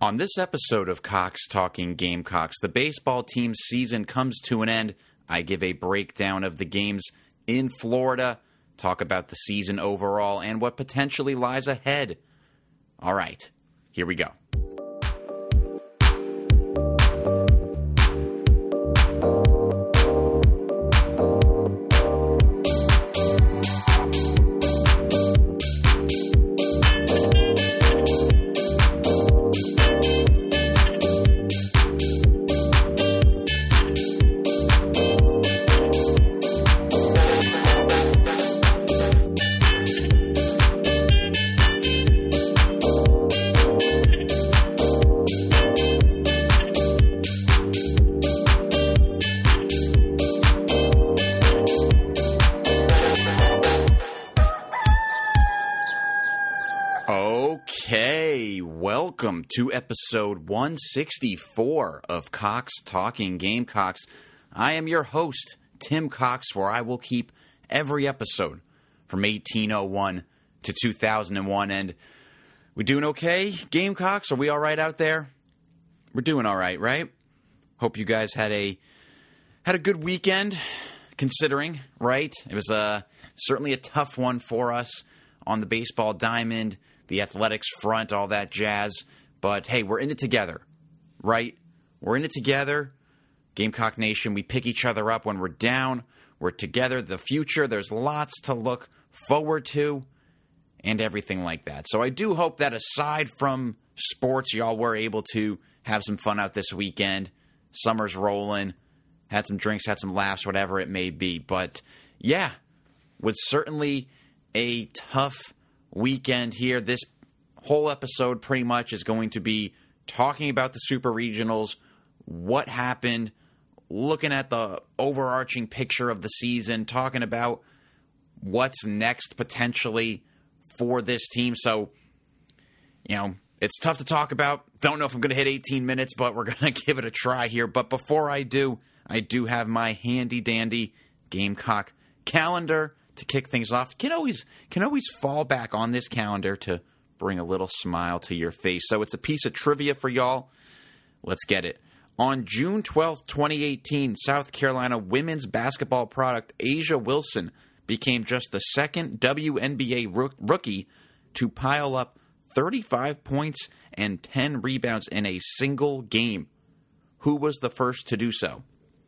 On this episode of Cox Talking Gamecocks, the baseball team's season comes to an end. I give a breakdown of the games in Florida, talk about the season overall, and what potentially lies ahead. All right, here we go. Okay, welcome to episode 164 of Cox Talking Gamecocks. I am your host, Tim Cox, where I will keep every episode from 1801 to 2001. And we doing okay, Gamecocks? Are we all right out there? We're doing all right, right? Hope you guys had a good weekend, considering, right? It was certainly a tough one for us on the baseball diamond, the athletics front, all that jazz. But hey, we're in it together, right? We're in it together. Gamecock Nation, we pick each other up when we're down. We're together. The future, there's lots to look forward to and everything like that. So I do hope that aside from sports, y'all were able to have some fun out this weekend. Summer's rolling. Had some drinks, had some laughs, whatever it may be. But yeah, was certainly a tough weekend here. This whole episode pretty much is going to be talking about the Super Regionals, what happened, looking at the overarching picture of the season, talking about what's next potentially for this team. So, you know, it's tough to talk about. Don't know if I'm going to hit 18 minutes, but we're going to give it a try here. But before I do have my handy-dandy Gamecock calendar to kick things off. Can always fall back on this calendar to bring a little smile to your face. So it's a piece of trivia for y'all. Let's get it. On June 12th, 2018, South Carolina women's basketball product A'ja Wilson became just the second WNBA rookie to pile up 35 points and 10 rebounds in a single game. Who was the first to do so?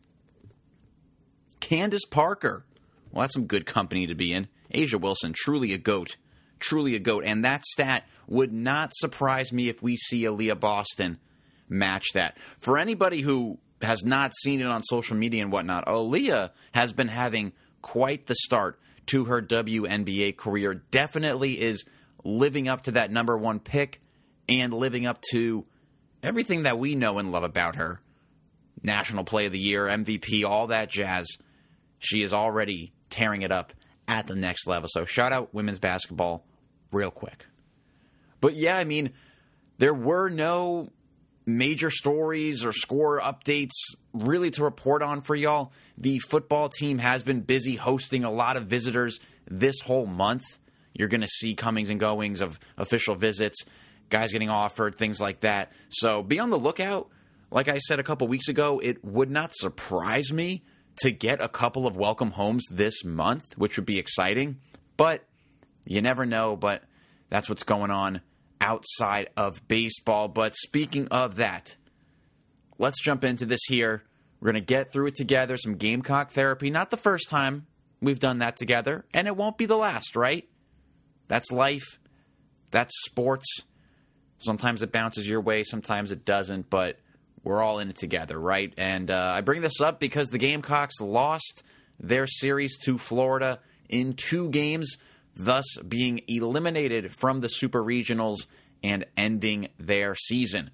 Candace Parker. Well, that's some good company to be in. A'ja Wilson, truly a goat. Truly a goat. And that stat would not surprise me if we see Aaliyah Boston match that. For anybody who has not seen it on social media and whatnot, Aaliyah has been having quite the start to her WNBA career. Definitely is living up to that number one pick and living up to everything that we know and love about her. National Play of the Year, MVP, all that jazz. She is already tearing it up at the next level. So shout out women's basketball real quick. But yeah, I mean, there were no major stories or score updates really to report on for y'all. The football team has been busy hosting a lot of visitors this whole month. You're going to see comings and goings of official visits, guys getting offered, things like that. So be on the lookout. Like I said a couple weeks ago, it would not surprise me to get a couple of welcome homes this month, which would be exciting. But you never know, but that's what's going on outside of baseball. But speaking of that, let's jump into this here. We're going to get through it together, some Gamecock therapy. Not the first time we've done that together, and it won't be the last, right? That's life. That's sports. Sometimes it bounces your way, sometimes it doesn't, but we're all in it together, right? And I bring this up because the Gamecocks lost their series to Florida in 2 games, thus being eliminated from the Super Regionals and ending their season.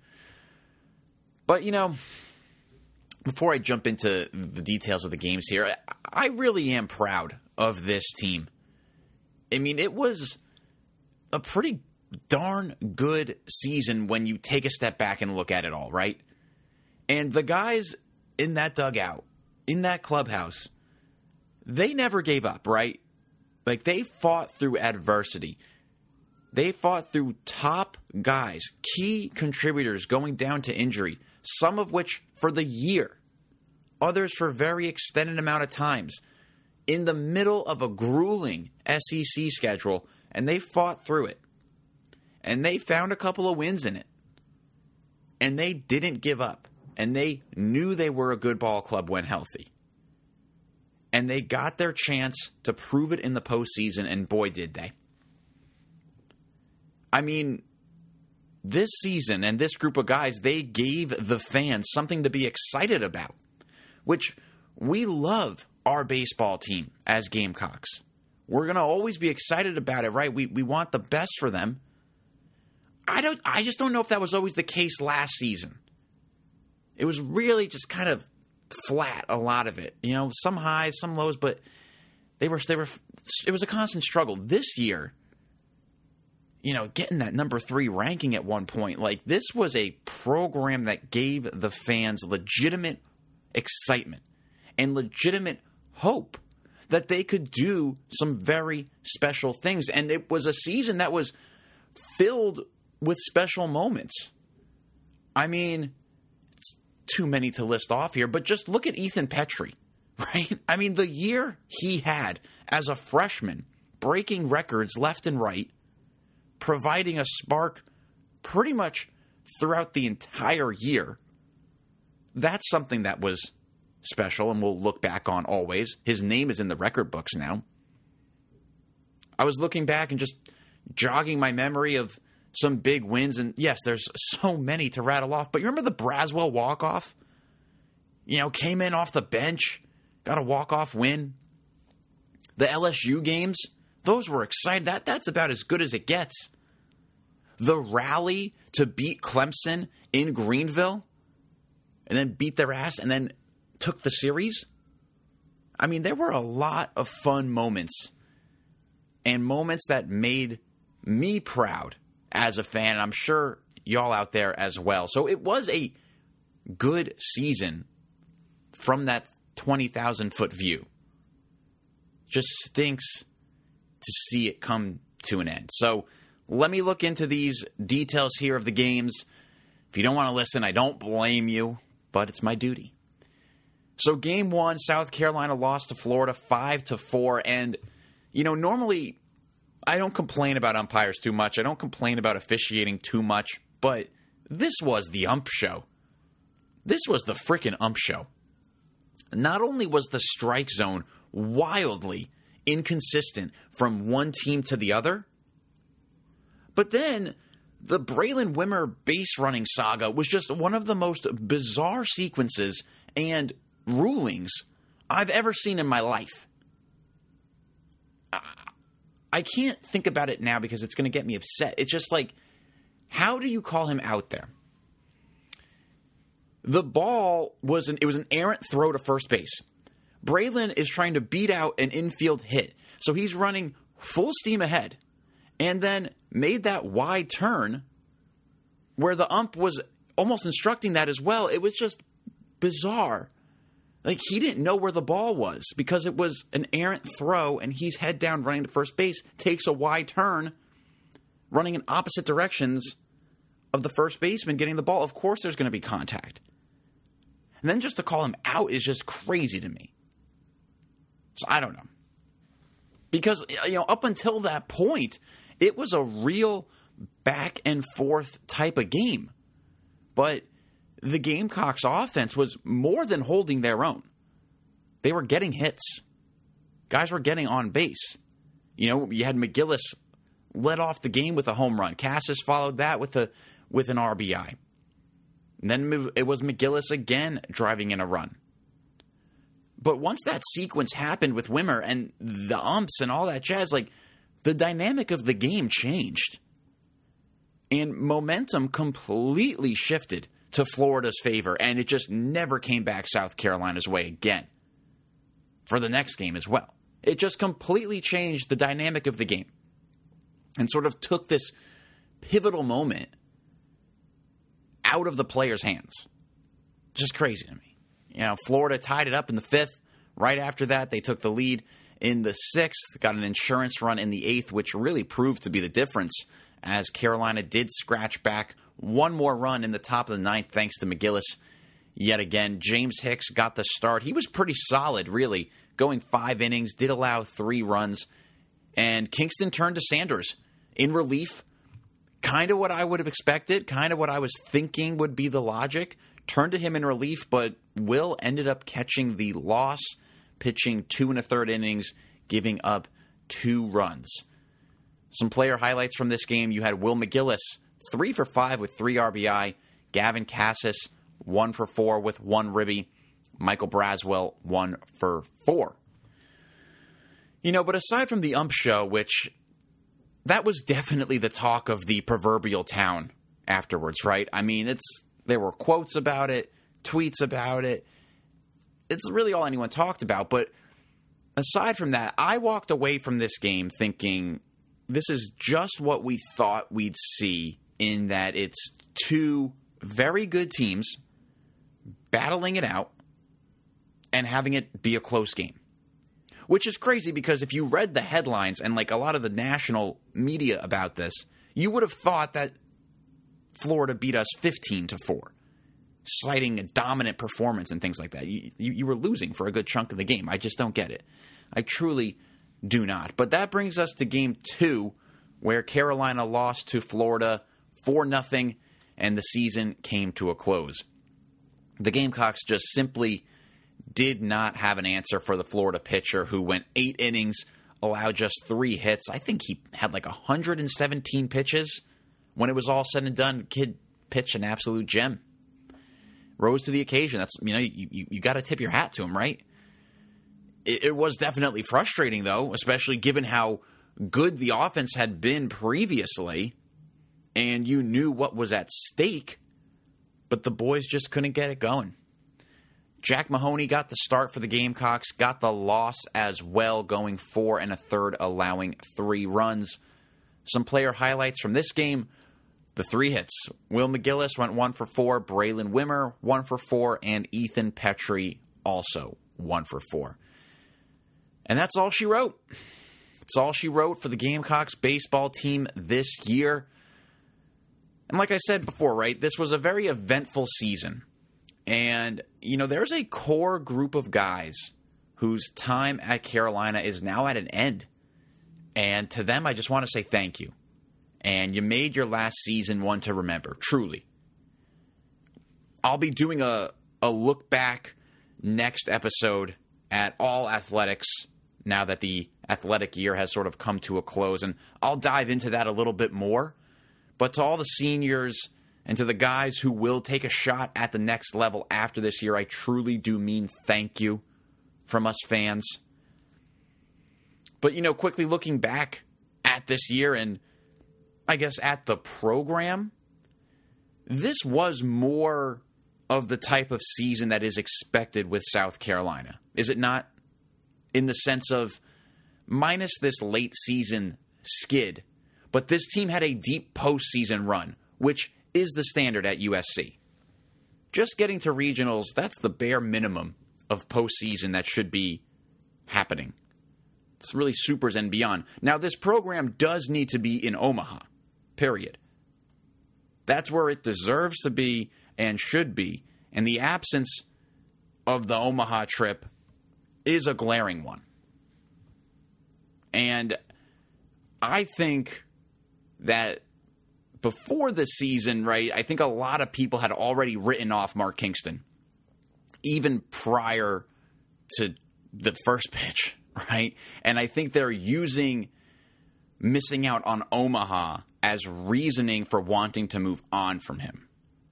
But, you know, before I jump into the details of the games here, I really am proud of this team. I mean, it was a pretty darn good season when you take a step back and look at it all, right? And the guys in that dugout, in that clubhouse, they never gave up, right? Like, they fought through adversity. They fought through top guys, key contributors going down to injury, some of which for the year, others for very extended amount of times, in the middle of a grueling SEC schedule, and they fought through it. And they found a couple of wins in it. And they didn't give up. And they knew they were a good ball club when healthy. And they got their chance to prove it in the postseason, and boy, did they. I mean, this season and this group of guys, they gave the fans something to be excited about, which we love our baseball team as Gamecocks. We're going to always be excited about it, right? We want the best for them. I just don't know if that was always the case last season. It was really just kind of flat, a lot of it. You know, some highs, some lows, but it was a constant struggle. This year, you know, getting that number 3 ranking at one point, like, this was a program that gave the fans legitimate excitement and legitimate hope that they could do some very special things. And it was a season that was filled with special moments. I mean, it's too many to list off here, but just look at Ethan Petrie, right? I mean, the year he had as a freshman, breaking records left and right, providing a spark pretty much throughout the entire year. That's something that was special and we'll look back on always. His name is in the record books now. I was looking back and just jogging my memory of some big wins, and yes, there's so many to rattle off, but you remember the Braswell walk-off? You know, came in off the bench, got a walk-off win. The LSU games, those were exciting. That's about as good as it gets. The rally to beat Clemson in Greenville and then beat their ass and then took the series. I mean, there were a lot of fun moments and moments that made me proud as a fan, and I'm sure y'all out there as well. So it was a good season from that 20,000-foot view. Just stinks to see it come to an end. So let me look into these details here of the games. If you don't want to listen, I don't blame you, but it's my duty. So game 1, South Carolina lost to Florida 5-4, and, you know, normally I don't complain about umpires too much. I don't complain about officiating too much, but this was the ump show. This was the frickin' ump show. Not only was the strike zone wildly inconsistent from one team to the other, but then the Braylon Wimmer base running saga was just one of the most bizarre sequences and rulings I've ever seen in my life. I can't think about it now because it's going to get me upset. It's just like, how do you call him out there? The ball was an errant throw to first base. Braylon is trying to beat out an infield hit. So he's running full steam ahead and then made that wide turn where the ump was almost instructing that as well. It was just bizarre. Like, he didn't know where the ball was because it was an errant throw, and he's head down running to first base, takes a wide turn, running in opposite directions of the first baseman getting the ball. Of course there's going to be contact. And then just to call him out is just crazy to me. So I don't know. Because, you know, up until that point, it was a real back and forth type of game. But the Gamecocks offense was more than holding their own. They were getting hits. Guys were getting on base. You know, you had McGillis led off the game with a home run. Cassis followed that with an RBI. And then it was McGillis again driving in a run. But once that sequence happened with Wimmer and the umps and all that jazz, like, the dynamic of the game changed. And momentum completely shifted to Florida's favor, and it just never came back South Carolina's way again for the next game as well. It just completely changed the dynamic of the game and sort of took this pivotal moment out of the players' hands. Just crazy to me. You know, Florida tied it up in the 5th. Right after that, they took the lead in the 6th, got an insurance run in the 8th, which really proved to be the difference, as Carolina did scratch back one more run in the top of the 9th thanks to McGillis. Yet again, James Hicks got the start. He was pretty solid, really, going 5 innings, did allow 3 runs, and Kingston turned to Sanders in relief. Kind of what I would have expected, kind of what I was thinking would be the logic. Turned to him in relief, but Will ended up catching the loss, pitching 2 1/3 innings, giving up 2 runs. Some player highlights from this game. You had Will McGillis, 3 for 5 with 3 RBI. Gavin Cassis, 1 for 4 with 1 ribby. Michael Braswell, 1 for 4. But aside from the ump show, which that was definitely the talk of the proverbial town afterwards, right? I mean, there were quotes about it, tweets about it. It's really all anyone talked about. But aside from that, I walked away from this game thinking this is just what we thought we'd see, in that it's 2 very good teams battling it out and having it be a close game. Which is crazy, because if you read the headlines and a lot of the national media about this, you would have thought that Florida beat us 15-4, citing a dominant performance and things like that. You were losing for a good chunk of the game. I just don't get it. I truly do not. But that brings us to Game 2, where Carolina lost to Florida 4-0, and the season came to a close. The Gamecocks just simply did not have an answer for the Florida pitcher, who went 8 innings, allowed just 3 hits. I think he had 117 pitches. When it was all said and done, the kid pitched an absolute gem. Rose to the occasion. That's you got to tip your hat to him, right? It was definitely frustrating, though, especially given how good the offense had been previously, and you knew what was at stake, but the boys just couldn't get it going. Jack Mahoney got the start for the Gamecocks, got the loss as well, going 4 1/3, allowing 3 runs. Some player highlights from this game: the 3 hits. Will McGillis went 1 for 4, Braylon Wimmer 1 for 4, and Ethan Petrie also 1 for 4. And that's all she wrote. It's all she wrote for the Gamecocks baseball team this year. And like I said before, right, this was a very eventful season. And, there's a core group of guys whose time at Carolina is now at an end. And to them, I just want to say thank you. And you made your last season one to remember, truly. I'll be doing a look back next episode at all athletics, now that the athletic year has sort of come to a close. And I'll dive into that a little bit more. But to all the seniors and to the guys who will take a shot at the next level after this year, I truly do mean thank you from us fans. But, quickly looking back at this year and I guess at the program, this was more of the type of season that is expected with South Carolina. Is it not? In the sense of, minus this late season skid, but this team had a deep postseason run, which is the standard at USC. Just getting to regionals, that's the bare minimum of postseason that should be happening. It's really supers and beyond. Now, this program does need to be in Omaha, period. That's where it deserves to be and should be. And the absence of the Omaha trip is a glaring one. And I think that before the season, right, I think a lot of people had already written off Mark Kingston, even prior to the first pitch, right? And I think they're using missing out on Omaha as reasoning for wanting to move on from him.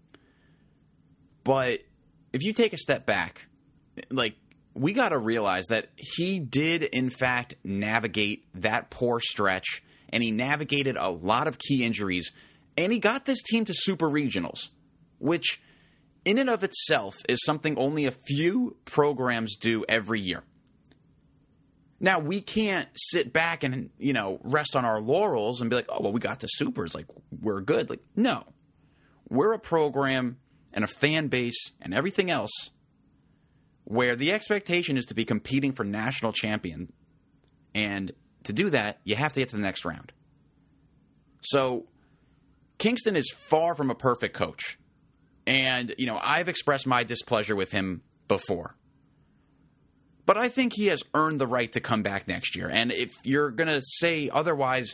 But if you take a step back, we got to realize that he did, in fact, navigate that poor stretch, and he navigated a lot of key injuries, and he got this team to super regionals, which in and of itself is something only a few programs do every year. Now, we can't sit back and, rest on our laurels and be like, oh, well, we got the supers, we're good. No. We're a program and a fan base and everything else where the expectation is to be competing for national champion. And to do that, you have to get to the next round. So Kingston is far from a perfect coach. And, I've expressed my displeasure with him before. But I think he has earned the right to come back next year. And if you're going to say otherwise,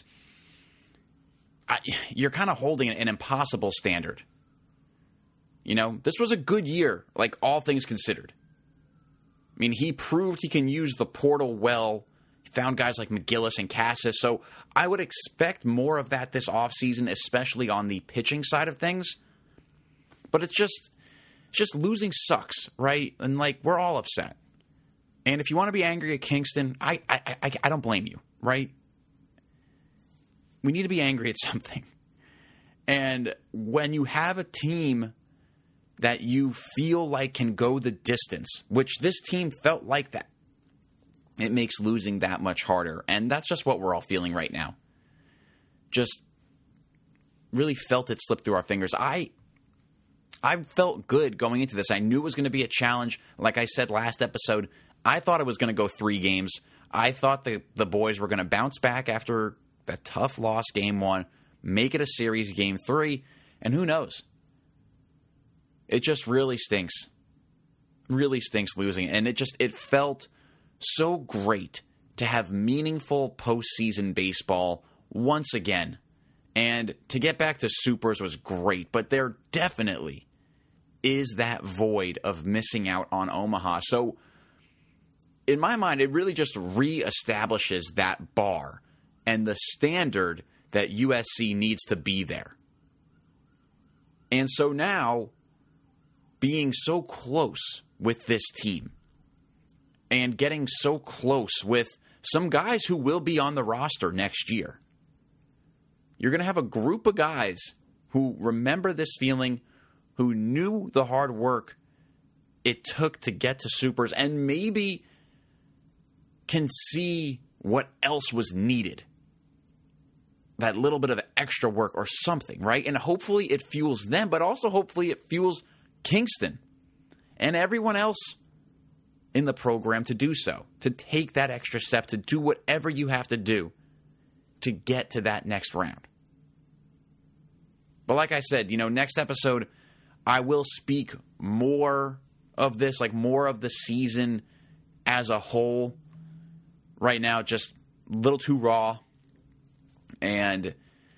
you're kind of holding an impossible standard. This was a good year, like all things considered. I mean, he proved he can use the portal well. He found guys like McGillis and Cassis. So I would expect more of that this offseason, especially on the pitching side of things. But it's just losing sucks, right? And, we're all upset. And if you want to be angry at Kingston, I don't blame you, right? We need to be angry at something. And when you have a team that you feel like can go the distance, which this team felt like that, it makes losing that much harder. And that's just what we're all feeling right now. Just really felt it slip through our fingers. I felt good going into this. I knew it was going to be a challenge. Like I said last episode, I thought it was going to go 3 games. I thought the boys were going to bounce back after that tough loss game 1, make it a series game 3, and who knows? It just really stinks. Really stinks losing. And it felt so great to have meaningful postseason baseball once again. And to get back to Supers was great, but there definitely is that void of missing out on Omaha. So in my mind, it really just reestablishes that bar and the standard that USC needs to be there. And so now, being so close with this team and getting so close with some guys who will be on the roster next year, you're going to have a group of guys who remember this feeling, who knew the hard work it took to get to Supers, and maybe can see what else was needed. That little bit of extra work or something, right? And hopefully it fuels them, but also hopefully it fuels Kingston and everyone else in the program to do so, to take that extra step, to do whatever you have to do to get to that next round. But like I said, next episode, I will speak more of this, more of the season as a whole. Right now, just a little too raw. And,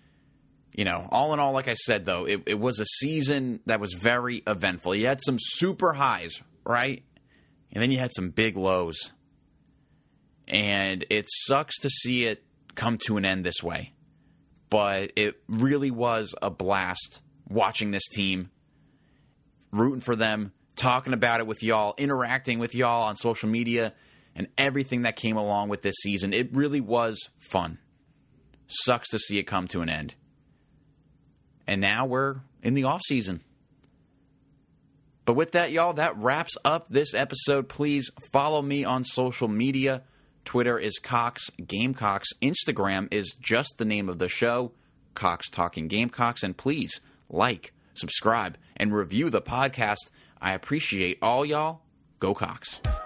all in all, like I said, though, it was a season that was very eventful. You had some super highs, right? And then you had some big lows. And it sucks to see it come to an end this way. But it really was a blast watching this team, rooting for them, talking about it with y'all, interacting with y'all on social media, and everything that came along with this season. It really was fun. Sucks to see it come to an end. And now we're in the off season. But with that, y'all, that wraps up this episode. Please follow me on social media. Twitter is Cox Gamecocks. Instagram is just the name of the show, Cox Talking Gamecocks. And please like, subscribe, and review the podcast. I appreciate all y'all. Go Cox.